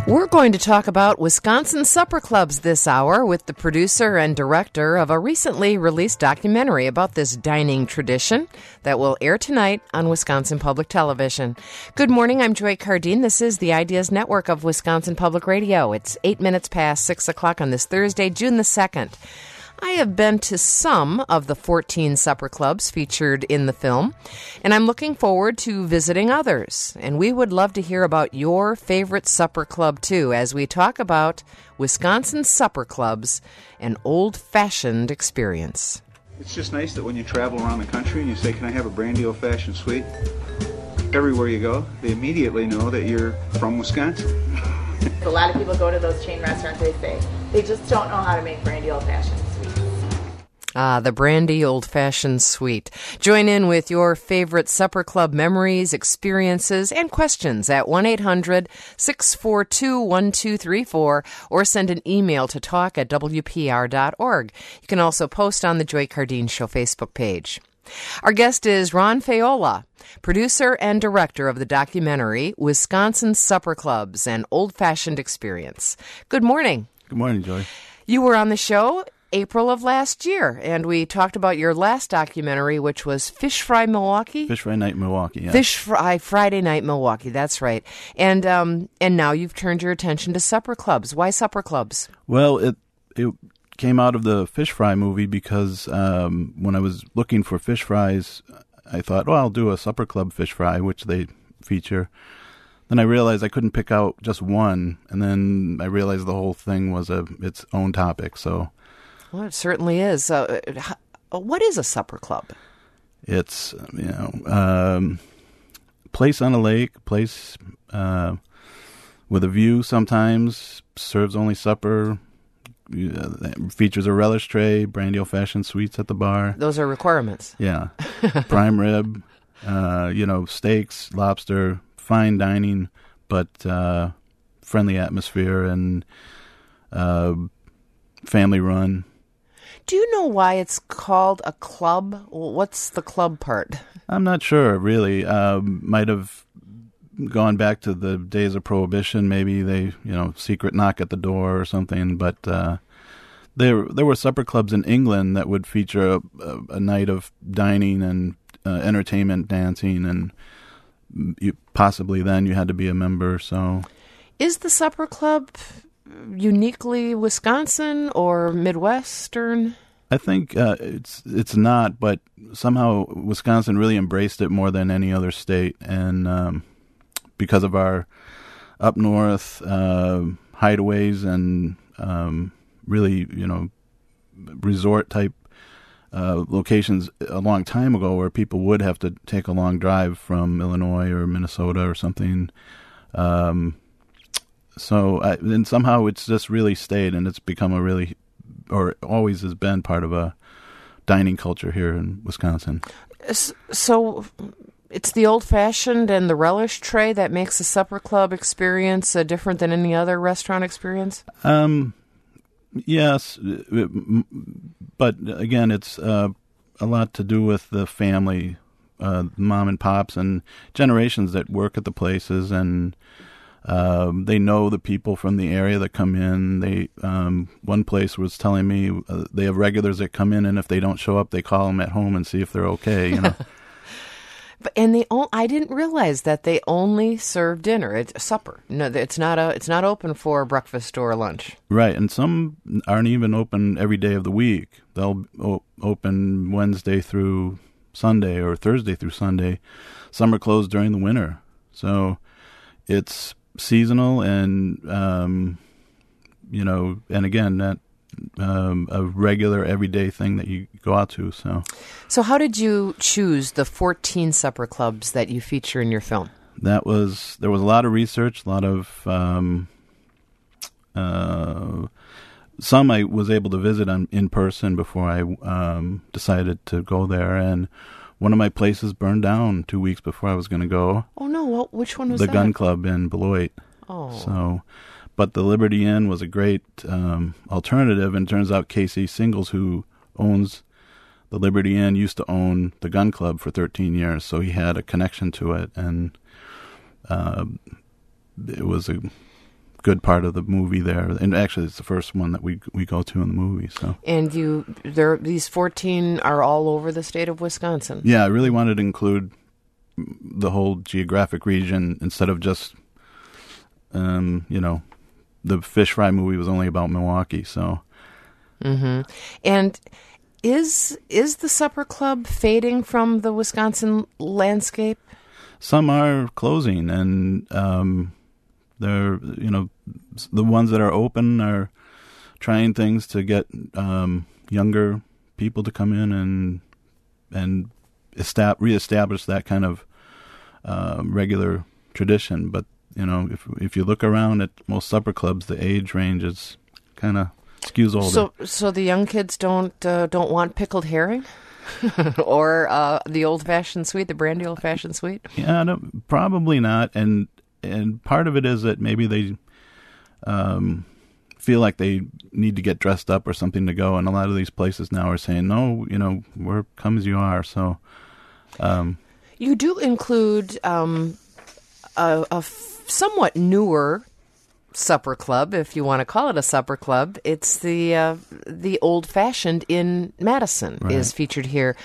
We're going to talk about Wisconsin supper clubs this hour with the producer and director of a recently released documentary about this dining tradition that will air tonight on Wisconsin Public Television. Good morning, I'm Joy Cardine. This is the Ideas Network of Wisconsin Public Radio. It's 8 minutes past 6 o'clock on this Thursday, June the 2nd. I have been to some of the 14 supper clubs featured in the film, and I'm looking forward to visiting others. And we would love to hear about your favorite supper club, too, as we talk about Wisconsin supper clubs, an old-fashioned experience. It's just nice that when you travel around the country and you say, "Can I have a brandy old-fashioned sweet?" Everywhere you go, they immediately know that you're from Wisconsin. A lot of people go to those chain restaurants, they say, they just don't know how to make brandy old-fashioned sweets. The Brandy Old-Fashioned Sweet. Join in with your favorite supper club memories, experiences, and questions at 1-800-642-1234 or send an email to talk@wpr.org. You can also post on the Joy Cardine Show Facebook page. Our guest is Ron Faiola, producer and director of the documentary Wisconsin Supper Clubs, an Old-Fashioned Experience. Good morning. Good morning, Joy. You were on the show April of last year, and we talked about your last documentary, which was Fish Fry Milwaukee? Fish Fry Night Milwaukee, yeah. Fish Fry Friday Night Milwaukee, that's right. And now you've turned your attention to supper clubs. Why supper clubs? Well, it came out of the Fish Fry movie because when I was looking for fish fries, I thought, I'll do a supper club fish fry, which they feature. Then I realized I couldn't pick out just one, and then I realized the whole thing was its own topic, so... Well, it certainly is. What is a supper club? It's, place on a lake, place with a view sometimes, serves only supper, features a relish tray, brandy old-fashioned sweets at the bar. Those are requirements. Yeah. Prime rib, steaks, lobster, fine dining, but friendly atmosphere and family run. Do you know why it's called a club? What's the club part? I'm not sure, really. Might have gone back to the days of Prohibition. Maybe they, secret knock at the door or something. But there were supper clubs in England that would feature a night of dining and entertainment, dancing, and possibly then you had to be a member. So, is the supper club uniquely Wisconsin or Midwestern? I think it's not, but somehow Wisconsin really embraced it more than any other state, and because of our up north hideaways and really, resort type locations a long time ago where people would have to take a long drive from Illinois or Minnesota or something. And somehow it's just really stayed, and it's become or always has been part of a dining culture here in Wisconsin. So it's the old-fashioned and the relish tray that makes a supper club experience different than any other restaurant experience? Yes, but again, it's a lot to do with the family, mom and pops, and generations that work at the places, and they know the people from the area that come in. They one place was telling me they have regulars that come in, and if they don't show up, they call them at home and see if they're okay. And I didn't realize that they only serve dinner. It's supper. No, it's not open for breakfast or lunch. Right, and some aren't even open every day of the week. They'll open Wednesday through Sunday or Thursday through Sunday. Some are closed during the winter, so it's seasonal and and again that a regular everyday thing that you go out to. So how did you choose the 14 supper clubs that you feature in your film? There was a lot of research, a lot of some I was able to visit in person before I decided to go there, and one of my places burned down 2 weeks before I was going to go. Oh, no. Which one was that? The Gun Club in Beloit. Oh. But the Liberty Inn was a great alternative, and it turns out Casey Singles, who owns the Liberty Inn, used to own the Gun Club for 13 years, so he had a connection to it, and it was a good part of the movie there. And actually, it's the first one that we go to in the movie. So. And these 14 are all over the state of Wisconsin. Yeah, I really wanted to include the whole geographic region instead of just, the fish fry movie was only about Milwaukee. So. Mm-hmm. And is the supper club fading from the Wisconsin landscape? Some are closing, and they're the ones that are open are trying things to get younger people to come in and reestablish that kind of regular tradition. But if you look around at most supper clubs, the age range is kind of skews older. So the young kids don't want pickled herring, or the old-fashioned sweet, the brandy old-fashioned sweet. Yeah, no, probably not. And part of it is that maybe they feel like they need to get dressed up or something to go. And a lot of these places now are saying, no, we're come as you are. So you do include a somewhat newer supper club, if you want to call it a supper club. It's the Old Fashioned in Madison is featured here.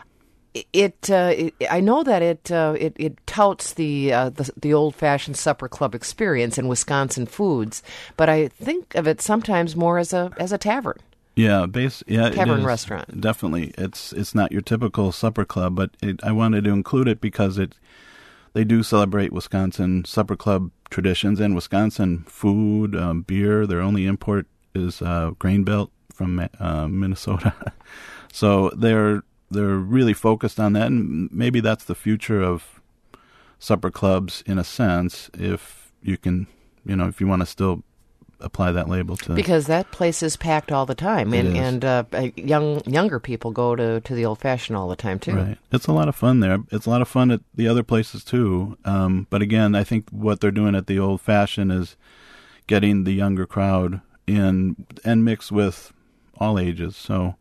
I know that it touts the Old Fashioned supper club experience in Wisconsin foods, but I think of it sometimes more as a tavern. Yeah, tavern restaurant. Definitely, it's not your typical supper club, but I wanted to include it because they do celebrate Wisconsin supper club traditions and Wisconsin food, beer. Their only import is Grain Belt from Minnesota. So they're really focused on that, and maybe that's the future of supper clubs in a sense, if you can, if you want to still apply that label to... Because that place is packed all the time, and younger people go to the Old Fashioned all the time, too. Right. It's a lot of fun there. It's a lot of fun at the other places, too. But again, I think what they're doing at the Old Fashioned is getting the younger crowd in and mix with all ages. So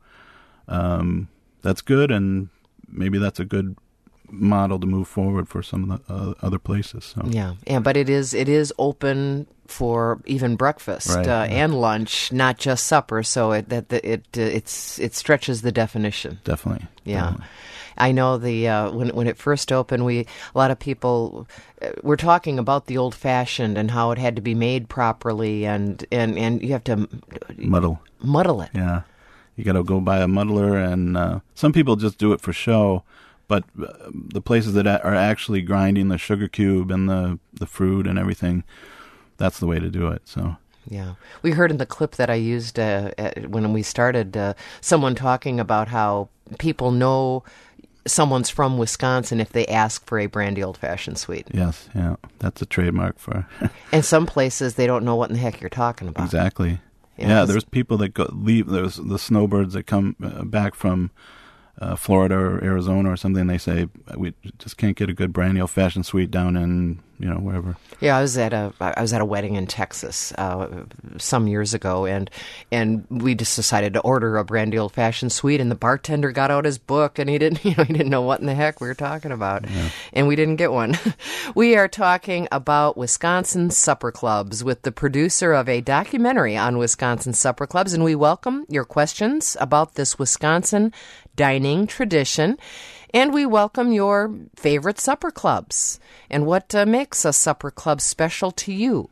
that's good, and maybe that's a good model to move forward for some of the other places. So. Yeah, but it is open for even breakfast and lunch, not just supper. So it stretches the definition. Definitely. Yeah. Definitely. I know when it first opened, a lot of people were talking about the Old Fashioned and how it had to be made properly, and you have to muddle it. Yeah, you got to go buy a muddler, and some people just do it for show. But the places that are actually grinding the sugar cube and the fruit and everything, that's the way to do it. So. Yeah. We heard in the clip that I used when we started someone talking about how people know someone's from Wisconsin if they ask for a brandy old-fashioned sweet. Yes, yeah. That's a trademark for... And some places, they don't know what in the heck you're talking about. Exactly. Yeah, there's people that leave. There's the snowbirds that come back from... Florida or Arizona or something, they say we just can't get a good brandy old-fashioned sweet down in wherever. Yeah, I was at a wedding in Texas some years ago, and we just decided to order a brandy old-fashioned sweet, and the bartender got out his book, and he didn't know what in the heck we were talking about, and we didn't get one. We are talking about Wisconsin supper clubs with the producer of a documentary on Wisconsin supper clubs, and we welcome your questions about this Wisconsin dining tradition, and we welcome your favorite supper clubs and what makes a supper club special to you.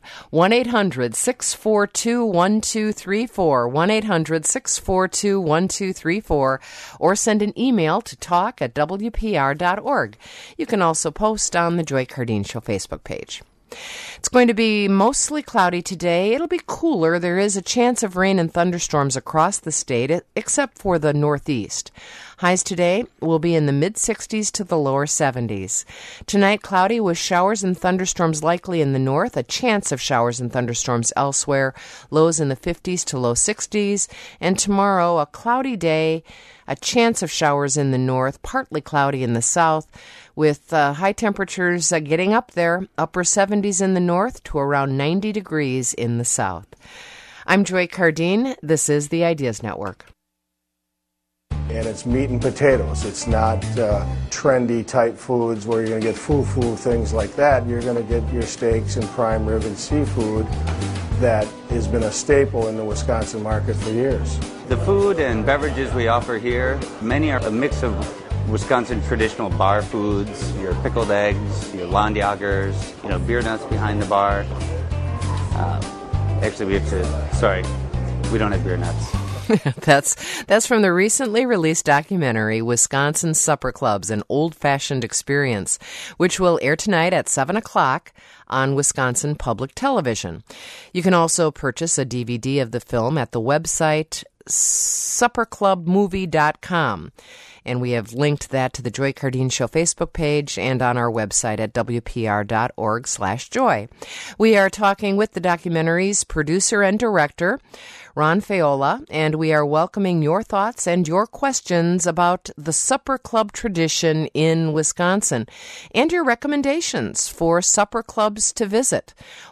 1-800-642-1234, 1-800-642-1234, or send an email to talk@wpr.org. You can also post on the Joy Cardine Show Facebook page. It's going to be mostly cloudy today. It'll be cooler. There is a chance of rain and thunderstorms across the state, except for the northeast. Highs today will be in the mid-60s to the lower 70s. Tonight, cloudy with showers and thunderstorms likely in the north, a chance of showers and thunderstorms elsewhere, lows in the 50s to low 60s. And tomorrow, a cloudy day, a chance of showers in the north, partly cloudy in the south, with high temperatures getting up there, upper 70s in the north to around 90 degrees in the south. I'm Joy Cardine. This is the Ideas Network. And it's meat and potatoes. It's not trendy type foods where you're going to get foo-foo, things like that. You're going to get your steaks and prime rib and seafood that has been a staple in the Wisconsin market for years. The food and beverages we offer here, many are a mix of Wisconsin traditional bar foods, your pickled eggs, your Landjagers, beer nuts behind the bar. Actually, we don't have beer nuts. That's from the recently released documentary, Wisconsin Supper Clubs, An Old-Fashioned Experience, which will air tonight at 7 o'clock on Wisconsin Public Television. You can also purchase a DVD of the film at the website supperclubmovie.com. And we have linked that to the Joy Cardine Show Facebook page and on our website at wpr.org/joy. We are talking with the documentary's producer and director, Ron Faiola, and we are welcoming your thoughts and your questions about the supper club tradition in Wisconsin and your recommendations for supper clubs to visit.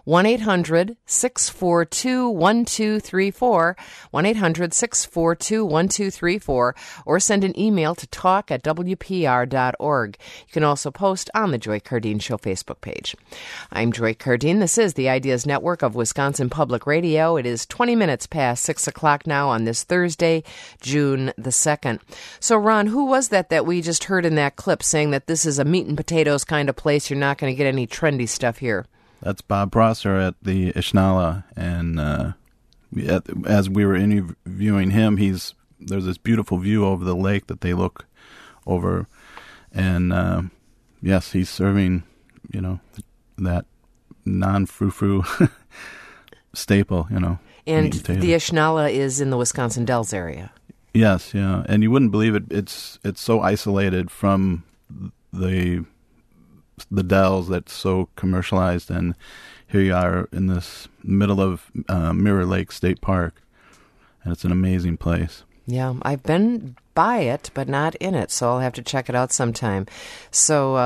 1-800-642-1234, 1-800-642-1234, or send an email to talk@wpr.org. You can also post on the Joy Cardine Show Facebook page. I'm Joy Cardine. This is the Ideas Network of Wisconsin Public Radio. It is 20 minutes past 6 o'clock now on this Thursday, June the 2nd. So, Ron, who was that we just heard in that clip saying that this is a meat and potatoes kind of place? You're not going to get any trendy stuff here. That's Bob Prosser at the Ishnala, and as we were interviewing him, there's this beautiful view over the lake that they look over, and yes, he's serving, that non-frou-frou staple, And the Ishnala is in the Wisconsin Dells area. Yes, yeah, and you wouldn't believe it. It's so isolated from the Dells that's so commercialized, and here you are in this middle of Mirror Lake State Park, and it's an amazing place. Yeah, I've been by it, but not in it, so I'll have to check it out sometime. So,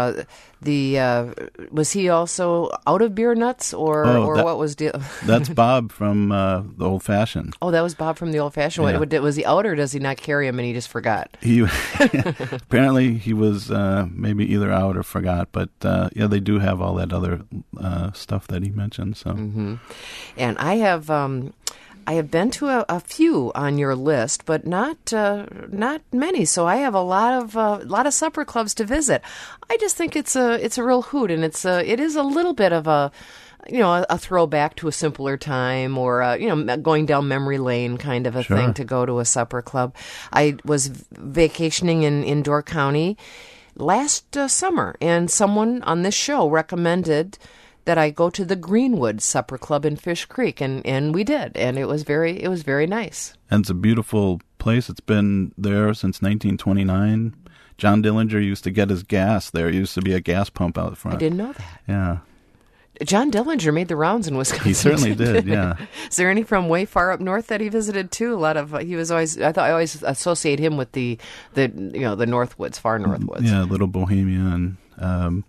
was he also out of beer nuts, or what was that's Bob from the Old Fashioned. Oh, that was Bob from the Old Fashioned. Yeah. Was he out, or does he not carry him and he just forgot? He apparently he was maybe either out or forgot, but they do have all that other stuff that he mentioned. So, and I have been to a few on your list, but not many. So I have a lot of supper clubs to visit. I just think it's a real hoot, and it is a little bit of a throwback to a simpler time, or going down memory lane kind of a thing to go to a supper club. I was vacationing in Door County last summer, and someone on this show recommended that I go to the Greenwood Supper Club in Fish Creek, and we did, and it was very nice. And it's a beautiful place. It's been there since 1929. John Dillinger used to get his gas there. There used to be a gas pump out front. I didn't know that. Yeah. John Dillinger made the rounds in Wisconsin. He certainly did, yeah. Is there any from way far up north that he visited too? I always associate him with the Northwoods, far Northwoods. Yeah, Little Bohemia, and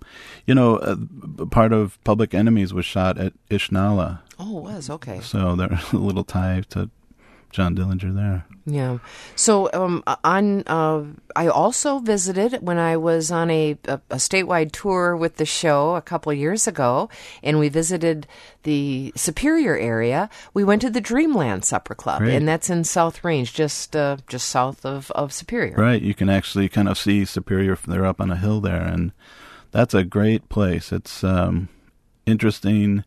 part of Public Enemies was shot at Ishnala. Oh, it was, okay. So there's a little tie to John Dillinger there. Yeah. So I also visited when I was on a statewide tour with the show a couple of years ago, and we visited the Superior area. We went to the Dreamland Supper Club, and that's in South Range, just south of Superior. Right. You can actually kind of see Superior. They're up on a hill there, and that's a great place. It's interesting,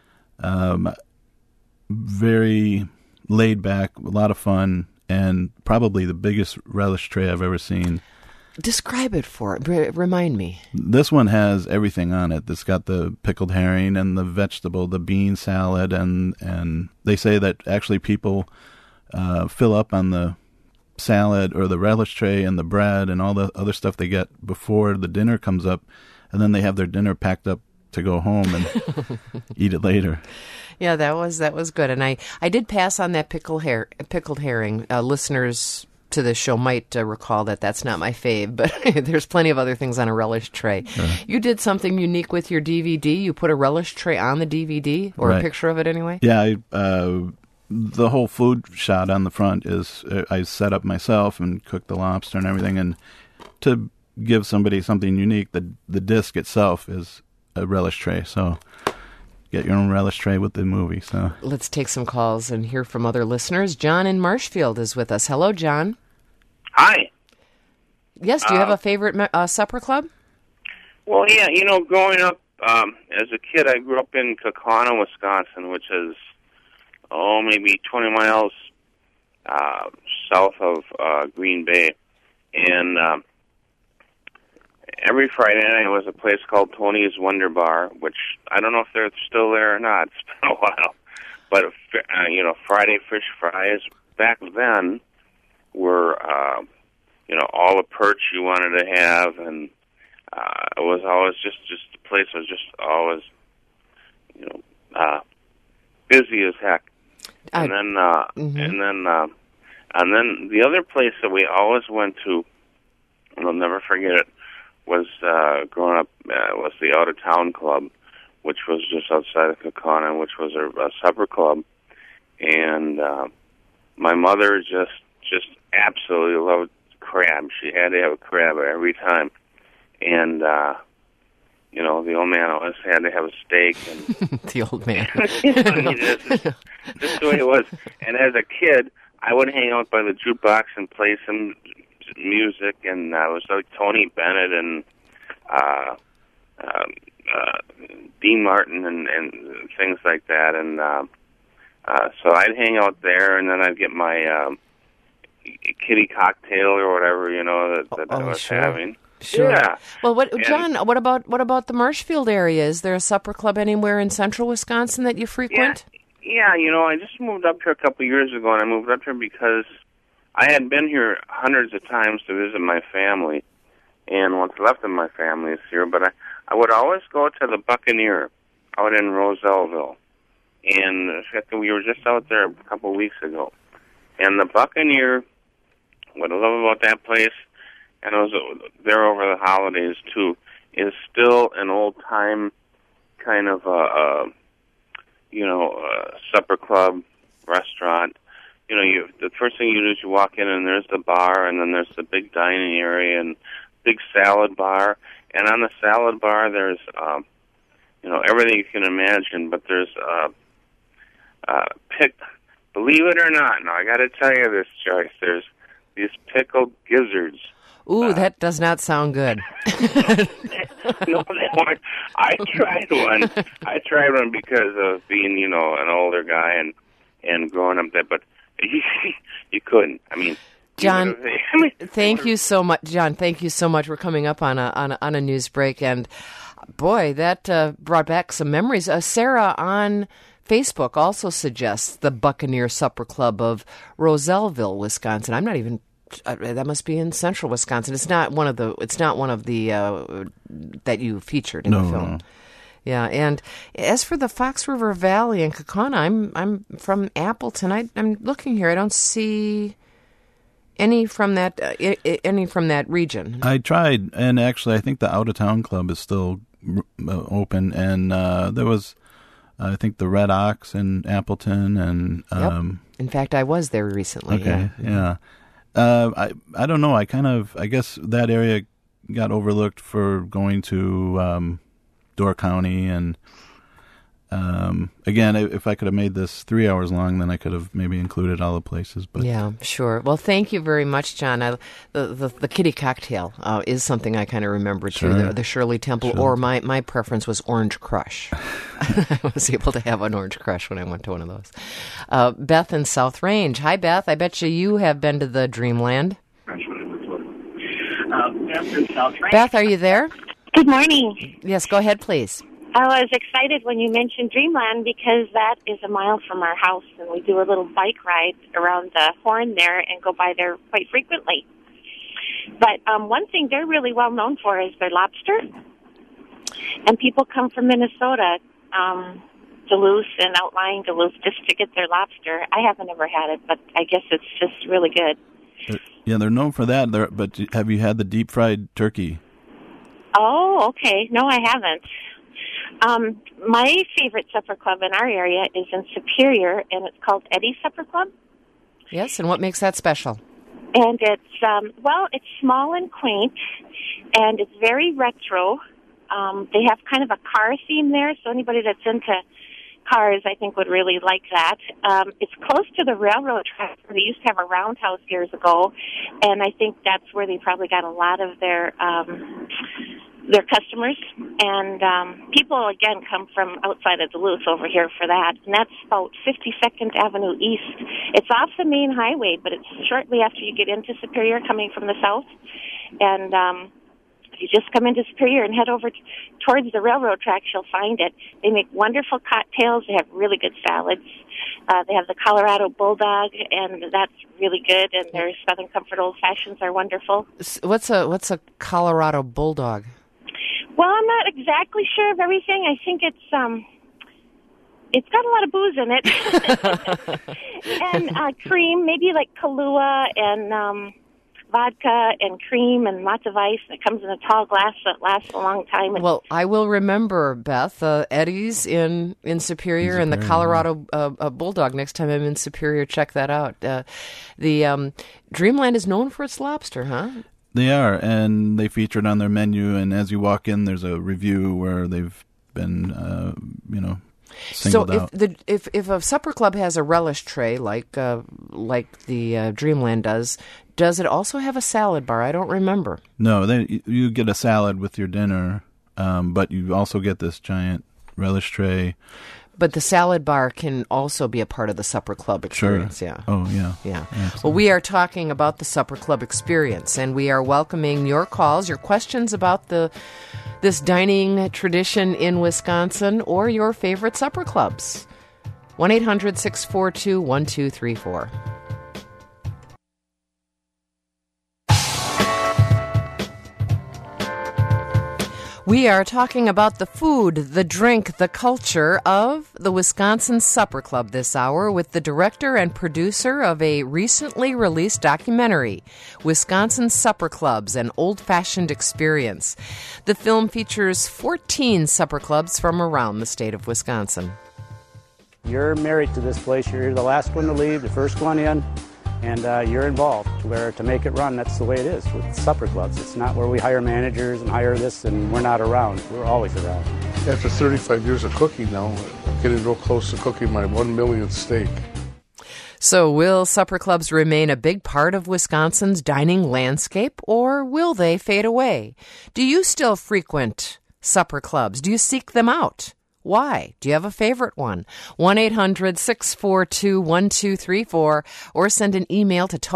very laid back, a lot of fun, and probably the biggest relish tray I've ever seen. Describe it remind me. This one has everything on it. It's got the pickled herring and the vegetable, the bean salad, and they say that actually people fill up on the salad or the relish tray and the bread and all the other stuff they get before the dinner comes up, and then they have their dinner packed up to go home and eat it later. Yeah, that was good, and I did pass on that pickled herring. Listeners to this show might recall that that's not my fave, but there's plenty of other things on a relish tray. You did something unique with your DVD. You put a relish tray on the DVD, or a picture of it anyway. Yeah, the whole food shot on the front is I set up myself and cooked the lobster and everything, and to give somebody something unique, the disc itself is a relish tray, so get your own relish tray with the movie. So Let's take some calls and hear from other listeners. John in Marshfield is with us. Hello, John. Hi. Yes, do you have a favorite supper club? Well, yeah, growing up as a kid, I grew up in Kaukauna, Wisconsin, which is, maybe 20 miles south of Green Bay. And every Friday night was a place called Tony's Wonder Bar, which I don't know if they're still there or not. It's been a while. But, Friday fish fries back then were, all the perch you wanted to have, and it was always just the place was just always, busy as heck. And then the other place that we always went to, and I'll never forget it, was growing up was the Out of Town Club, which was just outside of Kaukauna, which was a supper club, and my mother just absolutely loved crab. She had to have a crab every time, and the old man always had to have a steak. And the old man. This the way it was. And as a kid, I would hang out by the jukebox and play some music, and it was like Tony Bennett and Dean Martin and things like that. And so I'd hang out there, and then I'd get my kitty cocktail or whatever, that I was having. Sure. Yeah. Well, John, what about the Marshfield area? Is there a supper club anywhere in central Wisconsin that you frequent? Yeah, I just moved up here a couple of years ago, and I moved up here because I had been here hundreds of times to visit my family, and what's left of my family is here, but I would always go to the Buccaneer out in Rosellville, and in fact, we were just out there a couple of weeks ago, and the Buccaneer, what I love about that place, and I was there over the holidays too, is still an old-time kind of supper club, restaurant. The first thing you do is you walk in, and there's the bar, and then there's the big dining area and big salad bar. And on the salad bar, there's everything you can imagine. But there's believe it or not, now I got to tell you this, Joyce. There's these pickled gizzards. Ooh, that does not sound good. No, they weren't. I tried one because of being, an older guy and growing up there, but you couldn't. I mean, John, thank you so much. John, thank you so much. We're coming up on a news break, and boy, that brought back some memories. Sarah on Facebook also suggests the Buccaneer Supper Club of Rosellville, Wisconsin. I'm not even. That must be in central Wisconsin. It's not one of the. It's not one of the that you featured in the film. No. Yeah, and as for the Fox River Valley and Kaukauna, I'm from Appleton. I'm looking here. I don't see any from that region. I tried, and actually, I think the Out of Town Club is still open. And there was, I think, the Red Ox in Appleton, and yep. In fact, I was there recently. Okay, yeah. I don't know. I guess that area got overlooked for going to Door County, and again, if I could have made this 3 hours long, then I could have maybe included all the places. But yeah, sure. Well, thank you very much, John. The kitty cocktail is something I kind of remember too. Sure. The Shirley Temple, or my preference was Orange Crush. I was able to have an Orange Crush when I went to one of those. Beth in South Range. Hi, Beth. I bet you have been to the Dreamland. Beth, are you there? Good morning. Yes, go ahead, please. I was excited when you mentioned Dreamland because that is a mile from our house, and we do a little bike ride around the Horn there and go by there quite frequently. But one thing they're really well known for is their lobster, and people come from Minnesota, Duluth and outlying Duluth, just to get their lobster. I haven't ever had it, but I guess it's just really good. Yeah, they're known for that. But have you had the deep fried turkey? Oh, okay. No, I haven't. My favorite supper club in our area is in Superior, and it's called Eddie's Supper Club. Yes, and what makes that special? And it's, it's small and quaint, and it's very retro, They have kind of a car theme there, so anybody that's into cars, I think, would really like that. It's close to the railroad track. They used to have a roundhouse years ago, and I think that's where they probably got a lot of their customers. And people, again, come from outside of Duluth over here for that, and that's about 52nd Avenue East. It's off the main highway, but it's shortly after you get into Superior coming from the south. And if you just come into Superior and head over towards the railroad tracks, you'll find it. They make wonderful cocktails. They have really good salads. They have the Colorado Bulldog, and that's really good. And their Southern Comfort Old Fashions are wonderful. What's a Colorado Bulldog? Well, I'm not exactly sure of everything. I think it's got a lot of booze in it. And cream, maybe like Kahlua and vodka and cream and lots of ice. It comes in a tall glass that lasts a long time. Well, I will remember, Beth, Eddie's in Superior and the Colorado Bulldog. Next time I'm in Superior, check that out. The Dreamland is known for its lobster, huh? They are, and they feature it on their menu, and as you walk in, there's a review where they've been, singled out. So if a supper club has a relish tray like the Dreamland does it also have a salad bar? I don't remember. No, you get a salad with your dinner, but you also get this giant relish tray. But the salad bar can also be a part of the supper club experience. Sure. Yeah. Oh, yeah. Yeah. Absolutely. Well, we are talking about the supper club experience, and we are welcoming your calls, your questions about this dining tradition in Wisconsin, or your favorite supper clubs. 1-800-642-1234. We are talking about the food, the drink, the culture of the Wisconsin Supper Club this hour with the director and producer of a recently released documentary, Wisconsin Supper Clubs, an Old-Fashioned Experience. The film features 14 supper clubs from around the state of Wisconsin. You're married to this place. You're the last one to leave, the first one in. And you're involved, where to make it run, that's the way it is with supper clubs. It's not where we hire managers and hire this and we're not around. We're always around. After 35 years of cooking now, I'm getting real close to cooking my 1 millionth steak. So will supper clubs remain a big part of Wisconsin's dining landscape, or will they fade away? Do you still frequent supper clubs? Do you seek them out? Why? Do you have a favorite one? 1-800-642-1234 or send an email to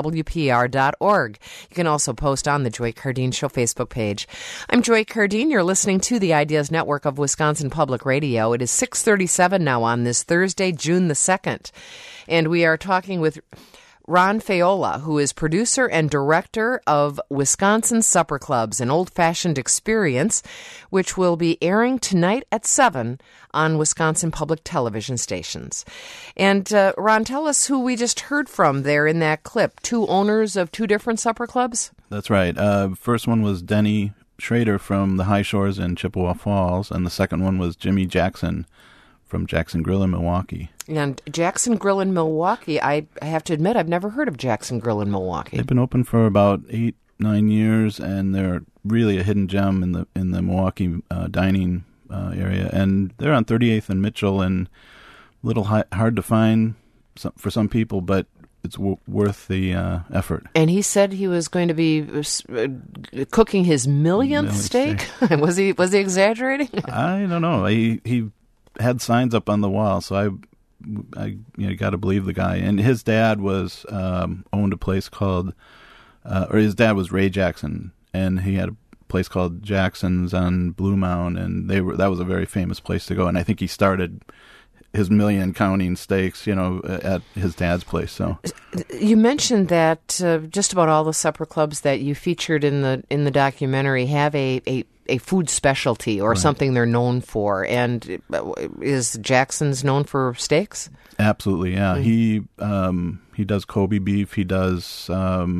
talk@wpr.org. You can also post on the Joy Cardeen Show Facebook page. I'm Joy Cardeen. You're listening to the Ideas Network of Wisconsin Public Radio. It is 6:37 now on this Thursday, June the 2nd. And we are talking with Ron Faiola, who is producer and director of Wisconsin Supper Clubs, an Old-Fashioned Experience, which will be airing tonight at 7 on Wisconsin public television stations. And Ron, tell us who we just heard from there in that clip. Two owners of two different supper clubs? That's right. First one was Denny Schrader from the High Shores in Chippewa Falls, and the second one was Jimmy Jackson from Jackson Grill in Milwaukee. And Jackson Grill in Milwaukee, I have to admit, I've never heard of Jackson Grill in Milwaukee. They've been open for about 8-9 years, and they're really a hidden gem in the Milwaukee dining area. And they're on 38th and Mitchell, and a little hard to find for some people, but it's worth the effort. And he said he was going to be cooking his millionth steak. Was he exaggerating? I don't know. He had signs up on the wall, so I got to believe the guy. And his dad was owned a place called, or his dad was Ray Jackson, and he had a place called Jackson's on Blue Mound, and that was a very famous place to go. And I think he started his million counting steaks, at his dad's place. So you mentioned that just about all the supper clubs that you featured in the documentary have a food specialty or something they're known for. And is Jackson's known for steaks? Absolutely, yeah. Mm-hmm. He does Kobe beef. He does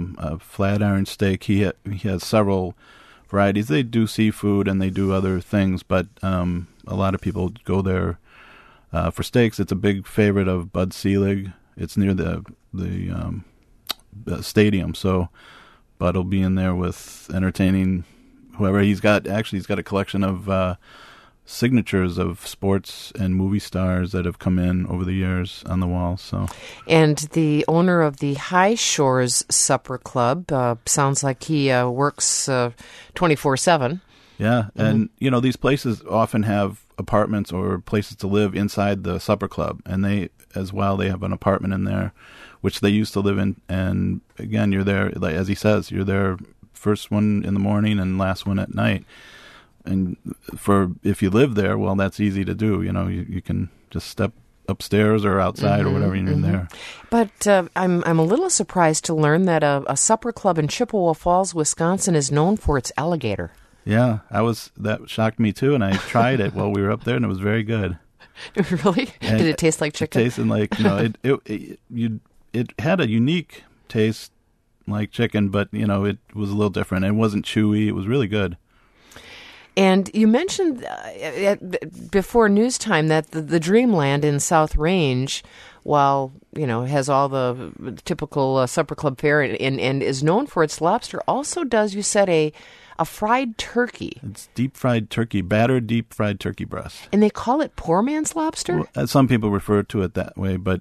a flat iron steak. He has several varieties. They do seafood and they do other things, but a lot of people go there for steaks. It's a big favorite of Bud Selig. It's near the stadium, so Bud will be in there with entertaining whoever. He's got a collection of signatures of sports and movie stars that have come in over the years on the wall. So, and the owner of the High Shores Supper Club sounds like he works 24/7. Yeah, and these places often have apartments or places to live inside the supper club, and they have an apartment in there, which they used to live in. And again, you're there, like, as he says, you're there first one in the morning and last one at night. And if you live there, well, that's easy to do. You can just step upstairs or outside or whatever, and you're in there. But I'm a little surprised to learn that a supper club in Chippewa Falls, Wisconsin, is known for its alligator. Yeah, that shocked me too, and I tried it while we were up there, and it was very good. Really? And did it taste like chicken? It tasted like it had a unique taste like chicken, but it was a little different. It wasn't chewy. It was really good. And you mentioned before news time that the Dreamland in South Range, while has all the typical supper club fare and is known for its lobster, also does, you said, a fried turkey. It's deep fried turkey, battered deep fried turkey breast. And they call it poor man's lobster? Well, some people refer to it that way, but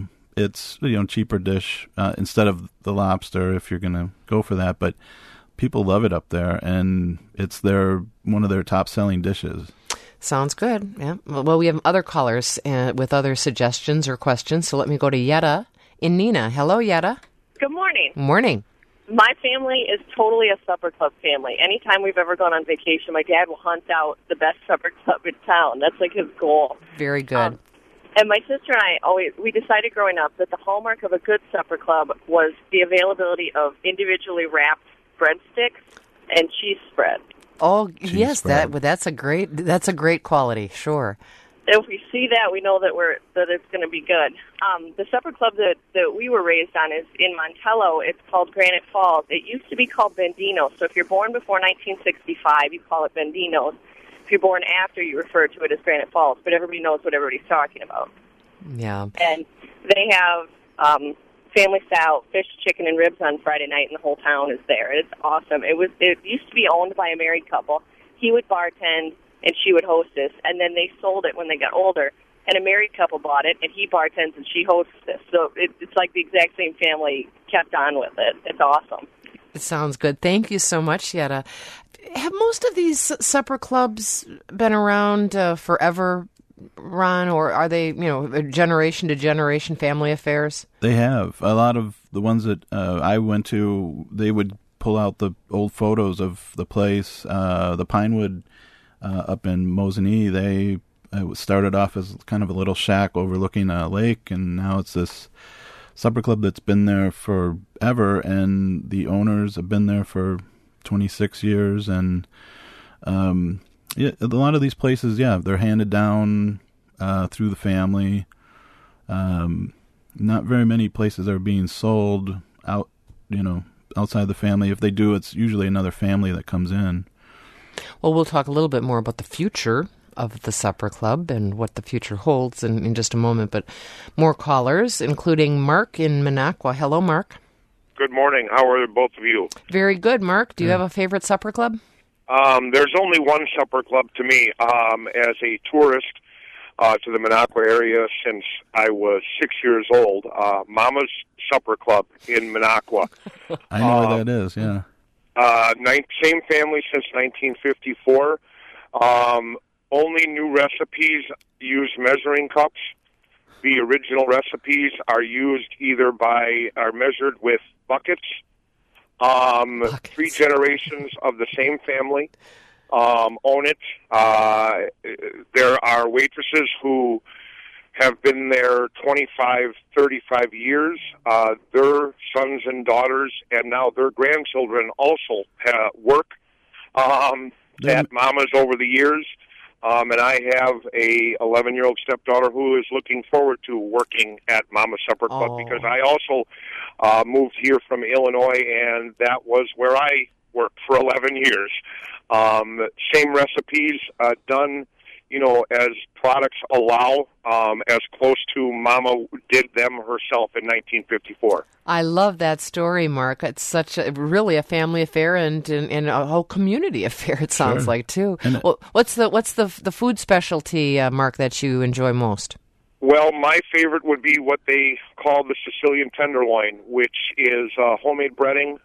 it's cheaper dish instead of the lobster if you're going to go for that. But people love it up there, and it's one of their top selling dishes. Sounds good. Yeah. Well, we have other callers with other suggestions or questions. So let me go to Yetta in Neenah. Hello, Yetta. Good morning. Morning. My family is totally a supper club family. Anytime we've ever gone on vacation, my dad will hunt out the best supper club in town. That's like his goal. Very good. And my sister and I we decided growing up that the hallmark of a good supper club was the availability of individually wrapped breadsticks and cheese spread. Oh, yes, that's a great quality, sure. If we see that, we know that it's going to be good. The supper club that we were raised on is in Montello. It's called Granite Falls. It used to be called Bendino's. So if you're born before 1965, you call it Bendino's. If you're born after, you refer to it as Granite Falls. But everybody knows what everybody's talking about. Yeah. And they have family-style fish, chicken, and ribs on Friday night, and the whole town is there. It's awesome. It used to be owned by a married couple. He would bartend, and she would hostess, and then they sold it when they got older, and a married couple bought it, and he bartends and she hostess. So it's like the exact same family kept on with it. It's awesome. It sounds good. Thank you so much, Yetta. Have most of these supper clubs been around forever, Ron, or are they, generation to generation family affairs? They have. A lot of the ones that I went to, they would pull out the old photos of the place, the Pinewood up in Mosinee. They started off as kind of a little shack overlooking a lake, and now it's this supper club that's been there forever, and the owners have been there for 26 years. And a lot of these places, they're handed down through the family. Not very many places are being sold out, outside the family. If they do, it's usually another family that comes in. Well, we'll talk a little bit more about the future of the supper club and what the future holds in just a moment. But more callers, including Mark in Minocqua. Hello, Mark. Good morning. How are both of you? Very good, Mark. Do you have a favorite supper club? There's only one supper club to me. As a tourist to the Minocqua area since I was 6 years old, Mama's Supper Club in Minocqua. I know where that is, yeah. Same family since 1954. Only new recipes use measuring cups. The original recipes are measured with buckets. 3 generations of the same family own it. There are waitresses who have been there 25, 35 years. Their sons and daughters and now their grandchildren also work at Mama's over the years. And I have a 11-year-old stepdaughter who is looking forward to working at Mama's Supper Club because I also moved here from Illinois, and that was where I worked for 11 years. Same recipes done as products allow, as close to Mama did them herself in 1954. I love that story, Mark. It's really a family affair and a whole community affair. It sounds like too. Well, what's the food specialty, Mark, that you enjoy most? Well, my favorite would be what they call the Sicilian tenderloin, which is homemade breading,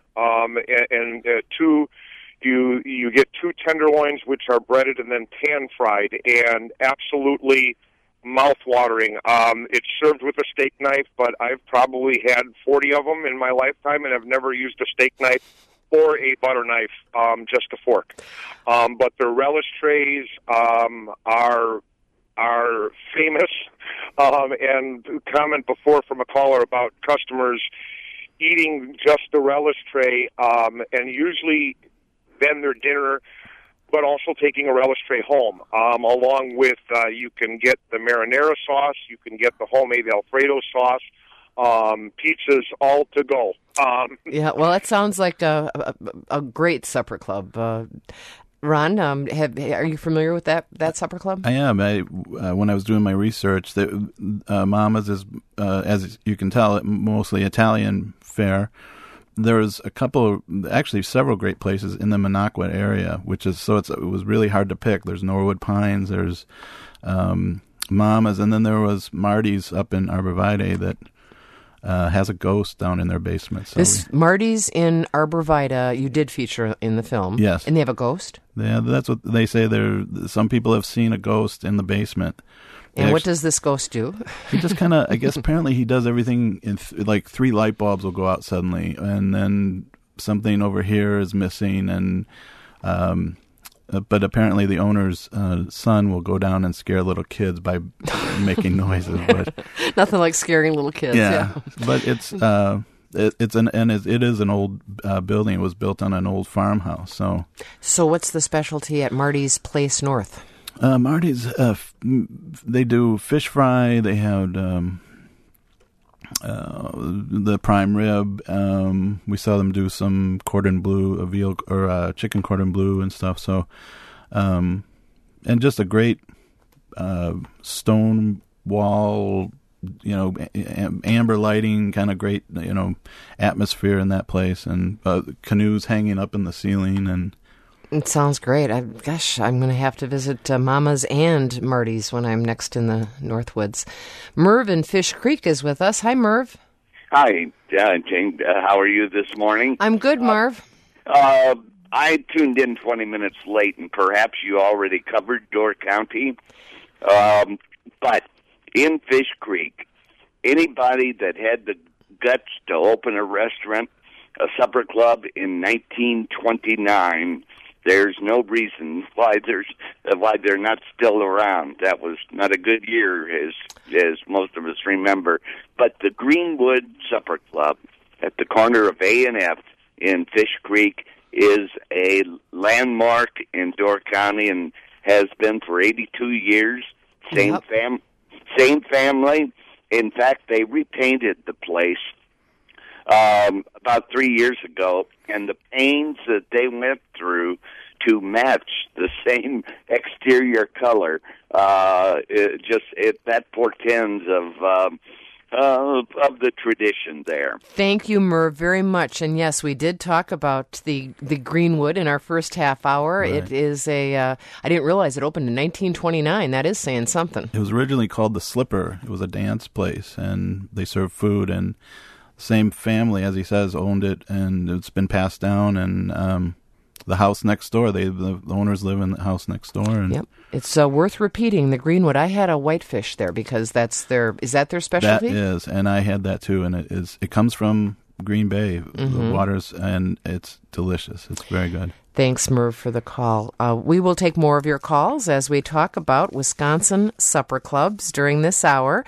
You get 2 tenderloins, which are breaded and then pan-fried, and absolutely mouth-watering. It's served with a steak knife, but I've probably had 40 of them in my lifetime, and I've never used a steak knife or a butter knife, just a fork. But their relish trays are famous, and comment before from a caller about customers eating just the relish tray, and usually then their dinner, but also taking a relish tray home, along with you can get the marinara sauce, you can get the homemade Alfredo sauce, pizzas, all to go. Yeah, well, that sounds like a great supper club. Ron, are you familiar with that supper club? I am. When I was doing my research, Mama's is, as you can tell, mostly Italian fare. There's several great places in the Minocqua area, it was really hard to pick. There's Norwood Pines, there's Mama's, and then there was Marty's up in Arborvitae that has a ghost down in their basement. So Marty's in Arborvitae, you did feature in the film. Yes. And they have a ghost? Yeah, that's what they say. Some people have seen a ghost in the basement. And what does this ghost do? He just kind of, I guess apparently he does everything in 3 light bulbs will go out suddenly, and then something over here is missing, and but apparently the owner's son will go down and scare little kids by making noises. But nothing like scaring little kids. Yeah. But it is an old building. It was built on an old farmhouse. So what's the specialty at Marty's Place North? Marty's, they do fish fry. They had the prime rib. We saw them do some cordon bleu, a veal or chicken cordon bleu and stuff. So, and just a great stone wall, amber lighting, kind of great, atmosphere in that place, and canoes hanging up in the ceiling and. It sounds great. I'm going to have to visit Mama's and Marty's when I'm next in the Northwoods. Merv in Fish Creek is with us. Hi, Merv. Hi, Jane. How are you this morning? I'm good, Marv. I tuned in 20 minutes late, and perhaps you already covered Door County. But in Fish Creek, anybody that had the guts to open a restaurant, a supper club in 1929... there's no reason why they're not still around. That was not a good year, as most of us remember. But the Greenwood Supper Club at the corner of A and F in Fish Creek is a landmark in Door County and has been for 82 years. Same family. In fact, they repainted the place about 3 years ago, and the pains that they went through to match the same exterior color, that portends of the tradition there. Thank you, Merv, very much. And yes, we did talk about the Greenwood in our first half hour. Right. It is I didn't realize it opened in 1929. That is saying something. It was originally called the Slipper. It was a dance place, and they served food, and same family, as he says, owned it, and it's been passed down, and the house next door, the owners live in the house next door. And yep. It's worth repeating, the Greenwood. I had a whitefish there because is that their specialty? That is, and I had that too, and it comes from Green Bay, the waters, and it's delicious. It's very good. Thanks, Merv, for the call. We will take more of your calls as we talk about Wisconsin supper clubs during this hour.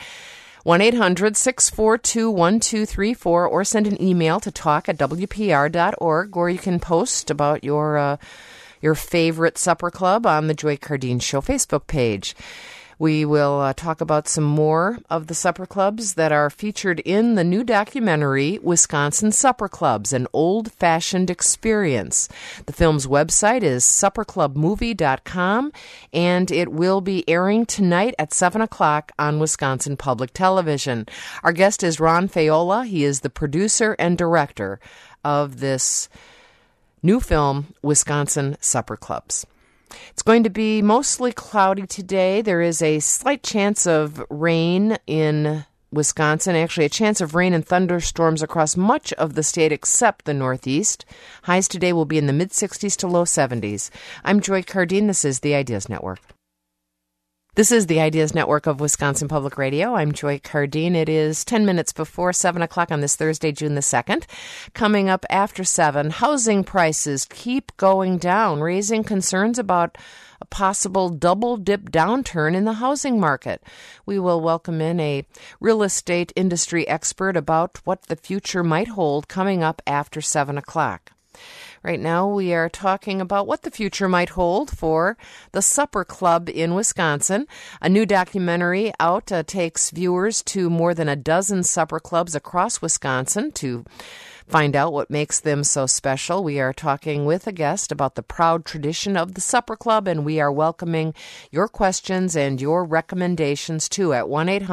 1-800-642-1234, or send an email to talk@wpr.org, or you can post about your favorite supper club on the Joy Cardeen Show Facebook page. We will talk about some more of the supper clubs that are featured in the new documentary, Wisconsin Supper Clubs, an old-fashioned experience. The film's website is supperclubmovie.com, and it will be airing tonight at 7 o'clock on Wisconsin Public Television. Our guest is Ron Faiola. He is the producer and director of this new film, Wisconsin Supper Clubs. It's going to be mostly cloudy today. There is a slight chance of rain in Wisconsin, actually a chance of rain and thunderstorms across much of the state except the Northeast. Highs today will be in the mid-60s to low 70s. I'm Joy Cardine. This is the Ideas Network. This is the Ideas Network of Wisconsin Public Radio. I'm Joy Cardine. It is 10 minutes before 7 o'clock on this Thursday, June the 2nd. Coming up after 7, housing prices keep going down, raising concerns about a possible double-dip downturn in the housing market. We will welcome in a real estate industry expert about what the future might hold coming up after 7 o'clock. Right now, we are talking about what the future might hold for the Supper Club in Wisconsin. A new documentary out takes viewers to more than a dozen supper clubs across Wisconsin to find out what makes them so special. We are talking with a guest about the proud tradition of the Supper Club, and we are welcoming your questions and your recommendations, too, at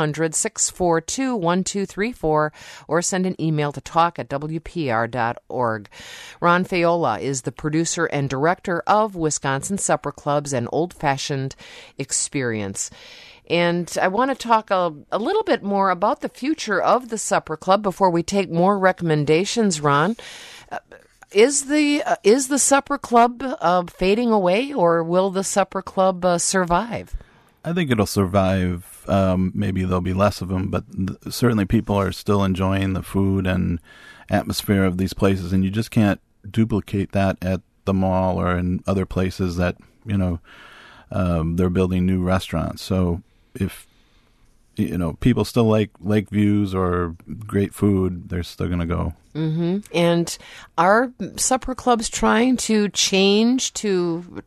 1-800-642-1234, or send an email to talk@wpr.org. Ron Faiola is the producer and director of Wisconsin Supper Clubs, an old-fashioned experience. And I want to talk a little bit more about the future of the Supper Club before we take more recommendations, Ron. Is the Supper Club fading away, or will the Supper Club survive? I think it'll survive. Maybe there'll be less of them, but certainly people are still enjoying the food and atmosphere of these places, and you just can't duplicate that at the mall or in other places that, they're building new restaurants. So if people still like lake views or great food, they're still going to go. Mm-hmm. And are supper clubs trying to change change with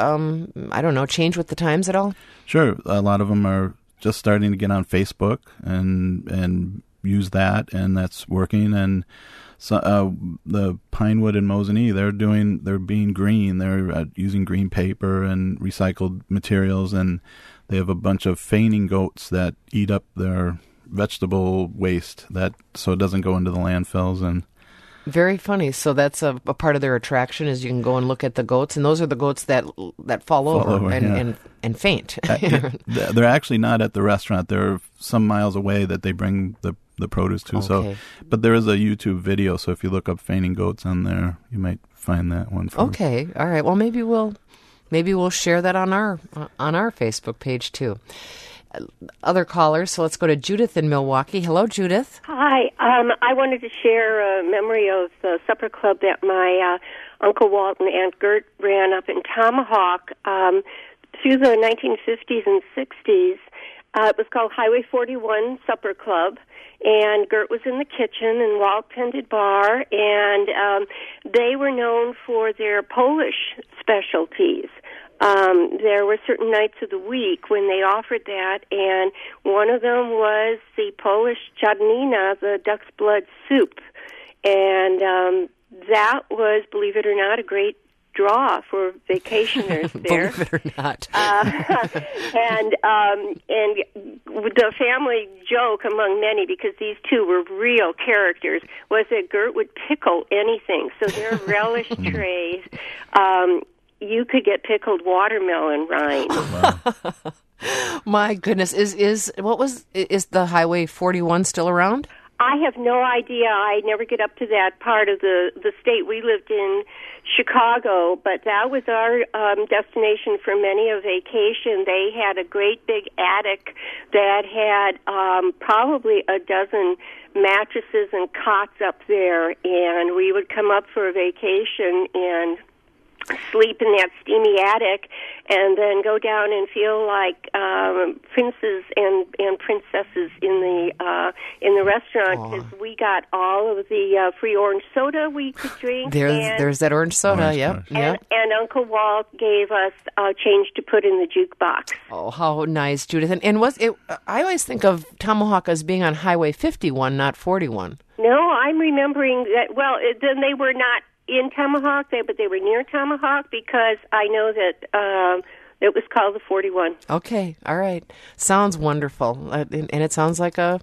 the times at all? Sure. A lot of them are just starting to get on Facebook and use that, and that's working. And so, the Pinewood and Mosinee, they're being green. They're using green paper and recycled materials, and they have a bunch of fainting goats that eat up their vegetable waste so it doesn't go into the landfills. And very funny. So that's a part of their attraction is you can go and look at the goats, and those are the goats that fall over and faint. They're actually not at the restaurant. They're some miles away that they bring the produce to. Okay. But there is a YouTube video, so if you look up fainting goats on there, you might find that one. Okay. All right. Well, maybe we'll share that on our Facebook page too. Other callers. So let's go to Judith in Milwaukee. Hello, Judith. Hi. I wanted to share a memory of the supper club that my Uncle Walt and Aunt Gert ran up in Tomahawk through the 1950s and 60s. It was called Highway 41 Supper Club, and Gert was in the kitchen, and Walt tended bar, and they were known for their Polish specialties. There were certain nights of the week when they offered that, and one of them was the Polish czarnina, the duck's blood soup, and that was, believe it or not, a great draw for vacationers there. Believe it or not. And the family joke among many, because these two were real characters, was that Gert would pickle anything. So their relish trays, you could get pickled watermelon rind. My goodness, is the Highway 41 still around? I have no idea. I never get up to that part of the state. We lived in Chicago, but that was our destination for many a vacation. They had a great big attic that had probably a dozen mattresses and cots up there, and we would come up for a vacation and sleep in that steamy attic, and then go down and feel like princes and princesses in the restaurant, because we got all of the free orange soda we could drink. There's that orange soda. Yep. And Uncle Walt gave us change to put in the jukebox. Oh, how nice, Judith! And was it? I always think of Tomahawk as being on Highway 51, not 41. No, I'm remembering that. Well, then they were not in Tomahawk, but they were near Tomahawk, because I know that it was called the 41. Okay, all right. Sounds wonderful. And it sounds like a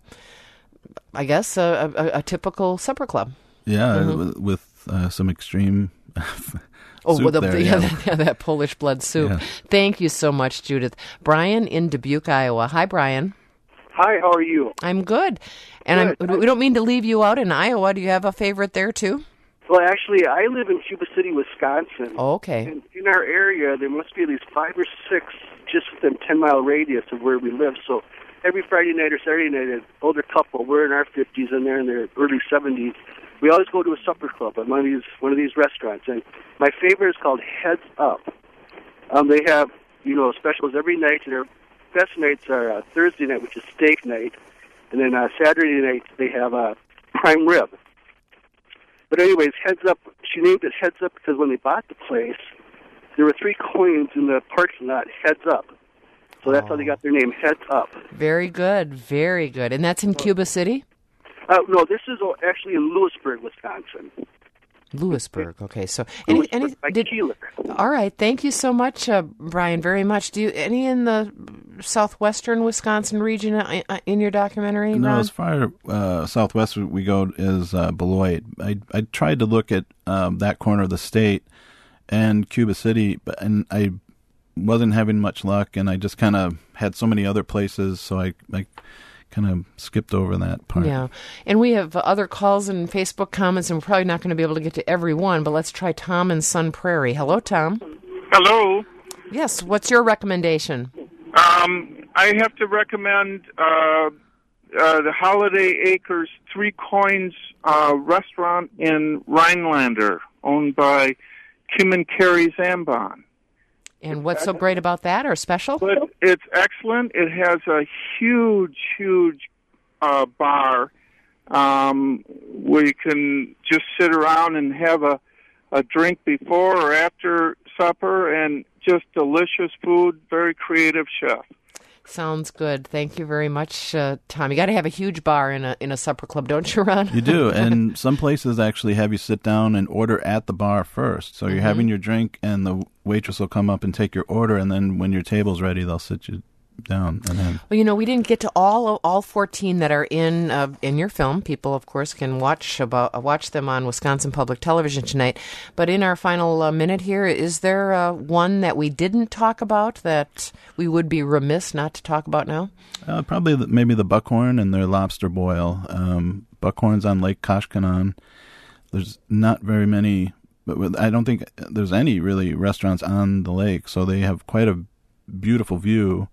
typical supper club. Yeah, with some extreme soup that Polish blood soup. Yeah. Thank you so much, Judith. Brian in Dubuque, Iowa. Hi, Brian. Hi, how are you? I'm good. And we don't mean to leave you out in Iowa. Do you have a favorite there, too? Well, actually, I live in Cuba City, Wisconsin. Oh, okay. And in our area, there must be at least 5 or 6 just within 10-mile radius of where we live. So every Friday night or Saturday night, an older couple, we're in our 50s and they're in their early 70s, we always go to a supper club at one of these restaurants. And my favorite is called Heads Up. They have, specials every night, and their best nights are Thursday night, which is steak night, and then Saturday night they have prime rib. But anyways, Heads Up, she named it Heads Up because when they bought the place, there were 3 coins in the parking lot, Heads Up. So that's how they got their name, Heads Up. Very good, very good. And that's in Cuba City? No, this is actually in Lewisburg, Wisconsin. Lewisburg, okay. So, all right, thank you so much, Brian, very much. Do you any in the southwestern Wisconsin region in your documentary, Ron? No, as far southwest we go is Beloit. I tried to look at that corner of the state and Cuba City, and I wasn't having much luck, and I just kind of had so many other places, so I kind of skipped over that part. Yeah. And we have other calls and Facebook comments, and we're probably not going to be able to get to every one, but let's try Tom in Sun Prairie. Hello, Tom. Hello. Yes, what's your recommendation? I have to recommend the Holiday Acres 3 Coins restaurant in Rhinelander, owned by Kim and Carrie Zambon. And what's so great about that, or special? But it's excellent. It has a huge bar where you can just sit around and have a drink before or after supper, and just delicious food, very creative chef. Sounds good. Thank you very much, Tom. You got to have a huge bar in a supper club, don't you, Ron? You do, and some places actually have you sit down and order at the bar first. So you're having your drink, and the waitress will come up and take your order, and then when your table's ready, they'll sit you down. And then... Well, we didn't get to all 14 that are in your film. People, of course, can watch them on Wisconsin Public Television tonight. But in our final minute here, is there one that we didn't talk about that we would be remiss not to talk about now? Probably maybe the Buckhorn and their lobster boil. Buckhorn's on Lake Koshkonong. There's not very many, but I don't think there's any really restaurants on the lake, so they have quite a beautiful view.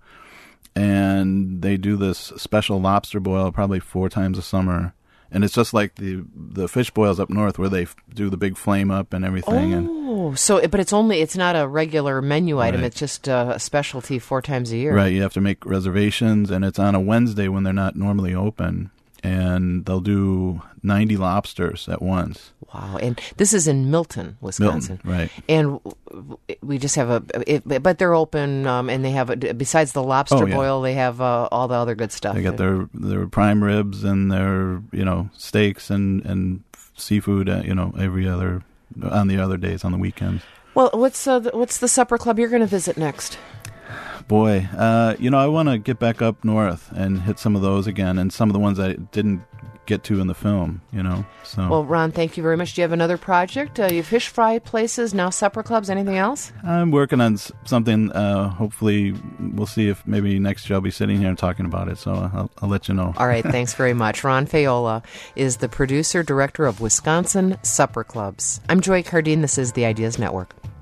And they do this special lobster boil probably 4 times a summer. And it's just like the fish boils up north where they do the big flame up and everything. But it's not a regular menu item. Right. It's just a specialty 4 times a year. Right. You have to make reservations, and it's on a Wednesday when they're not normally open. And they'll do 90 lobsters at once. Wow. And this is in Milton, Wisconsin. Milton, right. And we just have but they're open, and they have, besides the lobster boil, they have all the other good stuff. They got their prime ribs and their, steaks and seafood, every other, on the other days, on the weekends. Well, what's the supper club you're going to visit next? Boy, I want to get back up north and hit some of those again, and some of the ones I didn't get to in the film, So. Well, Ron, thank you very much. Do you have another project? You fish fry places, now supper clubs, anything else? I'm working on something. Hopefully, we'll see if maybe next year I'll be sitting here and talking about it, so I'll let you know. All right, thanks very much. Ron Faiola is the producer, director of Wisconsin Supper Clubs. I'm Joy Cardine. This is the Ideas Network.